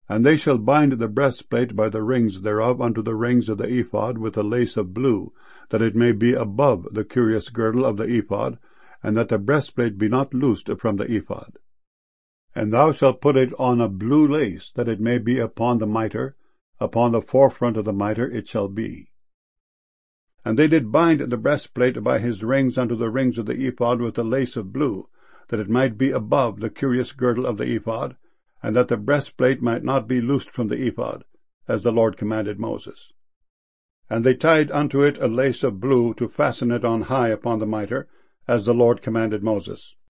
And they shall bind the breastplate by the rings thereof unto the rings of the ephod with a lace of blue, that it may be above the curious girdle of the ephod, and that the breastplate be not loosed from the ephod. And thou shalt put it on a blue lace, that it may be upon the mitre, upon the forefront of the mitre it shall be. And they did bind the breastplate by his rings unto the rings of the ephod with a lace of blue, that it might be above the curious girdle of the ephod, and that the breastplate might not be loosed from the ephod, as the Lord commanded Moses. And they tied unto it a lace of blue to fasten it on high upon the mitre, as the Lord commanded Moses.